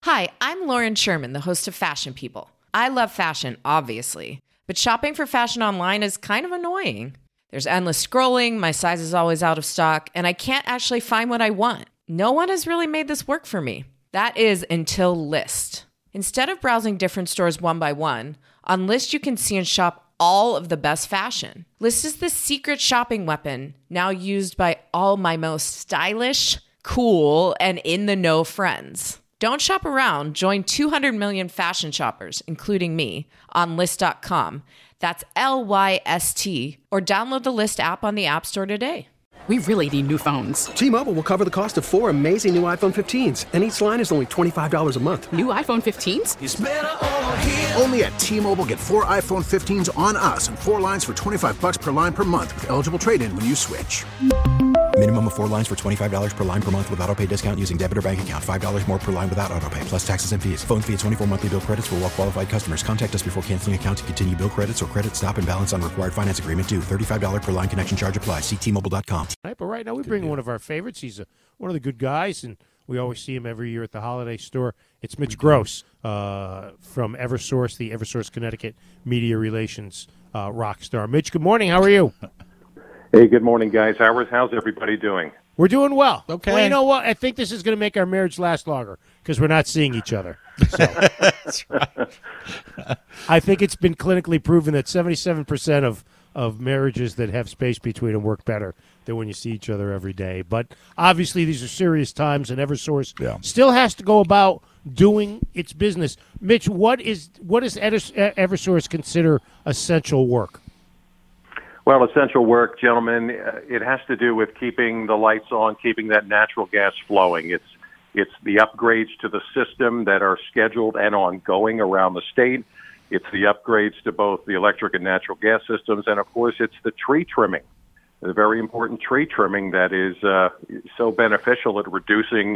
Hi, I'm Lauren Sherman, the host of Fashion People. I love fashion, obviously, but shopping for fashion online is kind of annoying. There's endless scrolling, my size is always out of stock, and I can't actually find what I want. No one has really made this work for me. That is until Lyst. Instead of browsing different stores one by one, on Lyst you can see and shop all of the best fashion. Lyst is the secret shopping weapon, now used by all my most stylish, cool, and in-the-know friends. Don't shop around. Join 200 million fashion shoppers, including me, on Lyst.com. That's Lyst, or download the Lyst app on the App Store today. We really need new phones. T-Mobile will cover the cost of 4 amazing new iPhone 15s, and each line is only $25 a month. New iPhone 15s? It's better over here. Only at T-Mobile, get 4 iPhone 15s on us and 4 lines for $25 per line per month with eligible trade-in when you switch. Minimum of 4 lines for $25 per line per month with autopay discount using debit or bank account. $5 more per line without autopay, plus taxes and fees. Phone fee at 24 monthly bill credits for well-qualified customers. Contact us before canceling account to continue bill credits or credit stop and balance on required finance agreement due. $35 per line connection charge applies. See T-Mobile.com. Right, but right now we bring one of our favorites. He's one of the good guys, and we always see him every year at the holiday store. It's Mitch Gross from Eversource, the Eversource Connecticut Media Relations rock star. Mitch, good morning. How are you? Hey, good morning, guys. How's everybody doing? We're doing well. Okay. Well, you know what? I think this is going to make our marriage last longer because we're not seeing each other. So. That's right. I think it's been clinically proven that 77% of marriages that have space between them work better than when you see each other every day. But obviously these are serious times, and Eversource still has to go about doing its business. Mitch, what does Eversource consider essential work? Well, essential work, gentlemen, it has to do with keeping the lights on, keeping that natural gas flowing. It's the upgrades to the system that are scheduled and ongoing around the state. It's the upgrades to both the electric and natural gas systems, and, of course, it's the tree trimming, the very important tree trimming that is so beneficial at reducing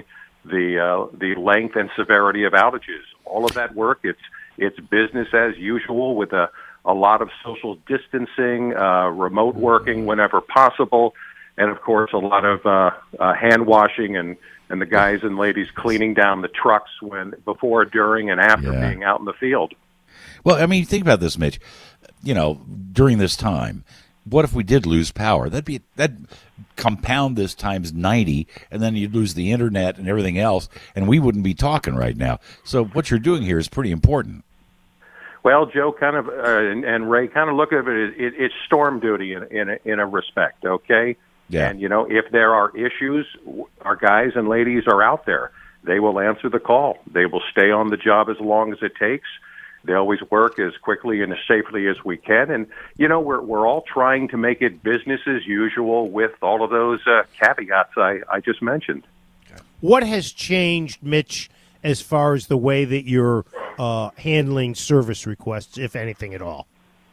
the length and severity of outages. All of that work, it's business as usual with a lot of social distancing, remote working whenever possible, and, of course, a lot of hand washing and the guys and ladies cleaning down the trucks before, during, and after being out in the field. Well, I mean, think about this, Mitch. You know, during this time, what if we did lose power? That'd compound this times 90, and then you'd lose the internet and everything else, and we wouldn't be talking right now. So what you're doing here is pretty important. Well, Joe, kind of, and Ray, kind of look at it. It's storm duty in a respect, okay? Yeah. And if there are issues, our guys and ladies are out there. They will answer the call. They will stay on the job as long as it takes. They always work as quickly and as safely as we can. And we're all trying to make it business as usual with all of those caveats I just mentioned. What has changed, Mitch, as far as the way that you're handling service requests, if anything at all?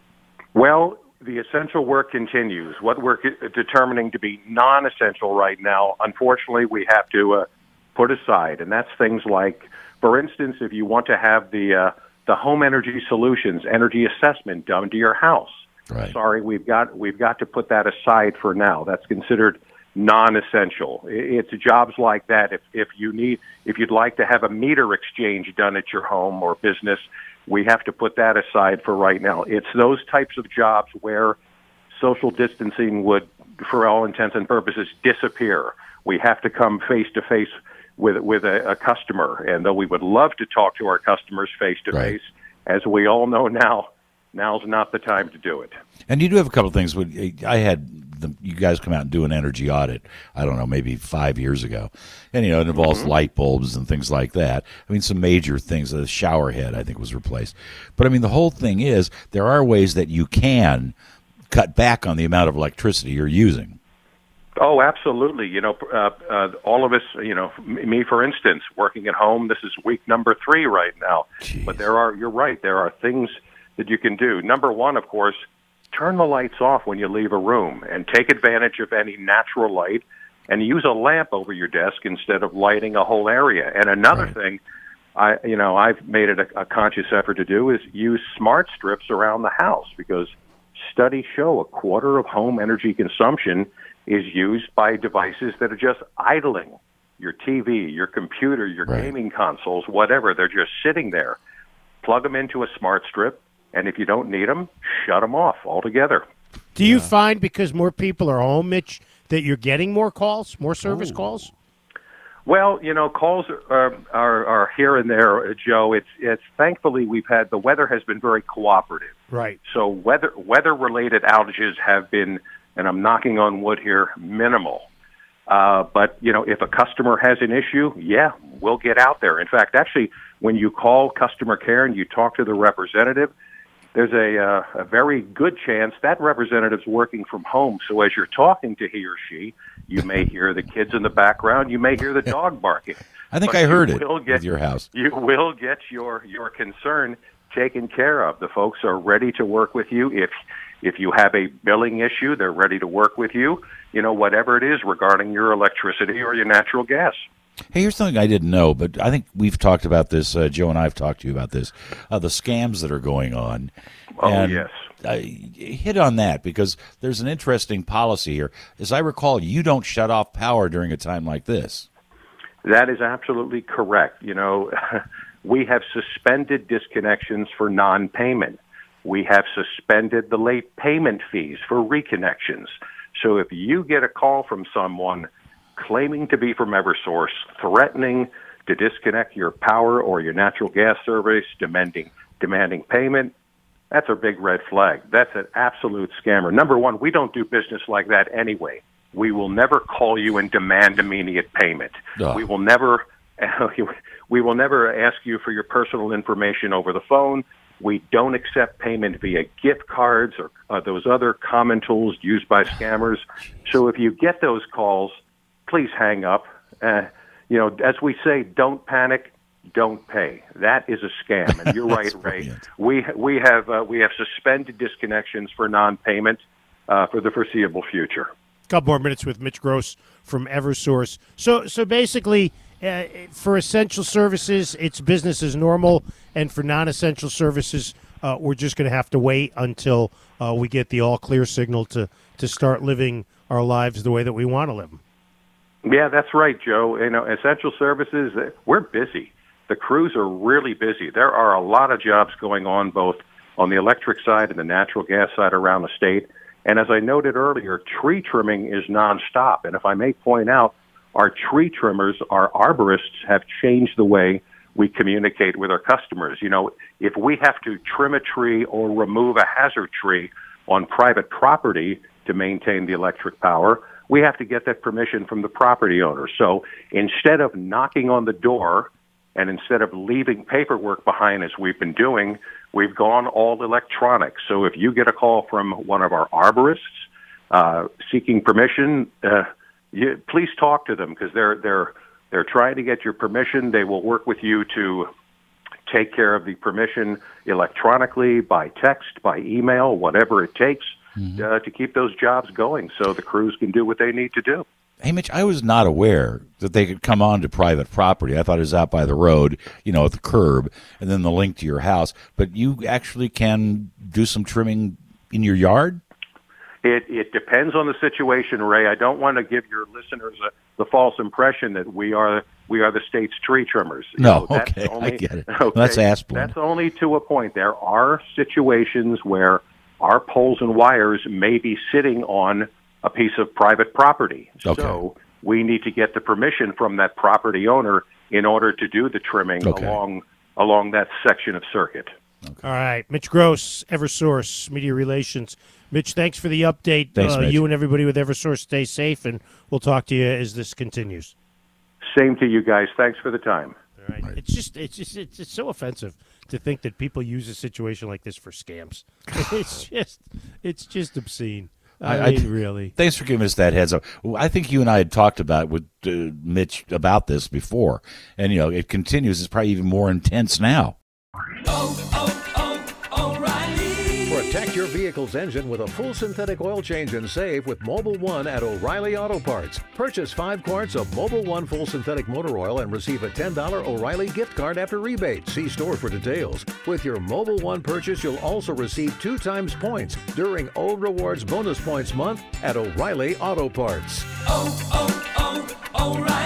Well, the essential work continues. What we're determining to be non-essential right now, unfortunately, we have to put aside, and that's things like, for instance, if you want to have the home energy solutions, energy assessment done to your house. Right. Sorry, we've got to put that aside for now. That's considered non-essential. It's jobs like that. If you'd like to have a meter exchange done at your home or business, we have to put that aside for right now. It's those types of jobs where social distancing would, for all intents and purposes, disappear. We have to come face to face with a customer, and though we would love to talk to our customers face to face, as we all know now's not the time to do it. And you do have a couple of things. I had you guys come out and do an energy audit, I don't know, maybe 5 years ago. And, it involves light bulbs and things like that. I mean, some major things. The shower head, I think, was replaced. But, I mean, the whole thing is there are ways that you can cut back on the amount of electricity you're using. Oh, absolutely. All of us, me, for instance, working at home, this is week number 3 right now. Jeez. But you're right, there are things that you can do. Number one, of course, turn the lights off when you leave a room and take advantage of any natural light and use a lamp over your desk instead of lighting a whole area. And another thing I've made it a conscious effort to do is use smart strips around the house, because studies show a quarter of home energy consumption is used by devices that are just idling. your TV, your computer, your Right. gaming consoles, whatever. They're just sitting there. Plug them into a smart strip, and if you don't need them, shut them off altogether. Do you find because more people are home, Mitch, that you're getting more calls, more service calls? Well, calls are here and there, Joe. It's thankfully the weather has been very cooperative. Right. So weather-related outages have been, and I'm knocking on wood here, minimal. But, if a customer has an issue, yeah, we'll get out there. In fact, actually, when you call customer care and you talk to the representative, there's a very good chance that representative's working from home. So as you're talking to he or she, you may hear the kids in the background. You may hear the dog barking. I think But I heard you it will with your house. You will get your concern taken care of. The folks are ready to work with you. If you have a billing issue, they're ready to work with you. Whatever it is regarding your electricity or your natural gas. Hey, here's something I didn't know, but I think we've talked about this. Joe and I have talked to you about this. The scams that are going on. Oh, And yes. hit on that because there's an interesting policy here. As I recall, you don't shut off power during a time like this. That is absolutely correct. We have suspended disconnections for non-payment. We have suspended the late payment fees for reconnections. So if you get a call from someone claiming to be from Eversource, threatening to disconnect your power or your natural gas service, demanding payment, that's a big red flag. That's an absolute scammer. Number one, we don't do business like that anyway. We will never call you and demand immediate payment. Oh. We will never ask you for your personal information over the phone. We don't accept payment via gift cards or those other common tools used by scammers. So if you get those calls, please hang up. As we say, don't panic, don't pay. That is a scam, and you're right, Ray. We have suspended disconnections for non-payment for the foreseeable future. A couple more minutes with Mitch Gross from Eversource. So basically, for essential services, it's business as normal, and for non-essential services, we're just going to have to wait until we get the all-clear signal to start living our lives the way that we want to live them. Yeah, that's right, Joe. Essential services, we're busy. The crews are really busy. There are a lot of jobs going on, both on the electric side and the natural gas side around the state. And as I noted earlier, tree trimming is nonstop. And if I may point out, our tree trimmers, our arborists, have changed the way we communicate with our customers. If we have to trim a tree or remove a hazard tree on private property to maintain the electric power, we have to get that permission from the property owner. So instead of knocking on the door and instead of leaving paperwork behind as we've been doing, we've gone all electronic. So if you get a call from one of our arborists seeking permission, please talk to them because they're trying to get your permission. They will work with you to take care of the permission electronically, by text, by email, whatever it takes to keep those jobs going so the crews can do what they need to do. Hey, Mitch, I was not aware that they could come onto private property. I thought it was out by the road, at the curb, and then the link to your house. But you actually can do some trimming in your yard? It depends on the situation, Ray. I don't want to give your listeners the false impression that we are the state's tree trimmers. No, okay, I get it. Okay, That's aspirin. That's only to a point. There are situations where our poles and wires may be sitting on a piece of private property. Okay. So we need to get the permission from that property owner in order to do the trimming along that section of circuit. All right. Mitch Gross, Eversource, Media Relations. Mitch, thanks for the update. Thanks, Mitch. You and everybody with Eversource stay safe, and we'll talk to you as this continues. Same to you guys. Thanks for the time. All right. It's so offensive to think that people use a situation like this for scams. It's just obscene. I mean, really. Thanks for giving us that heads up. I think you and I had talked about with Mitch about this before, and it continues. It's probably even more intense now. Protect your vehicle's engine with a full synthetic oil change and save with Mobil 1 at O'Reilly Auto Parts. Purchase 5 quarts of Mobil 1 full synthetic motor oil and receive a $10 O'Reilly gift card after rebate. See store for details. With your Mobil 1 purchase, you'll also receive 2 times points during O Rewards Bonus Points Month at O'Reilly Auto Parts. O'Reilly.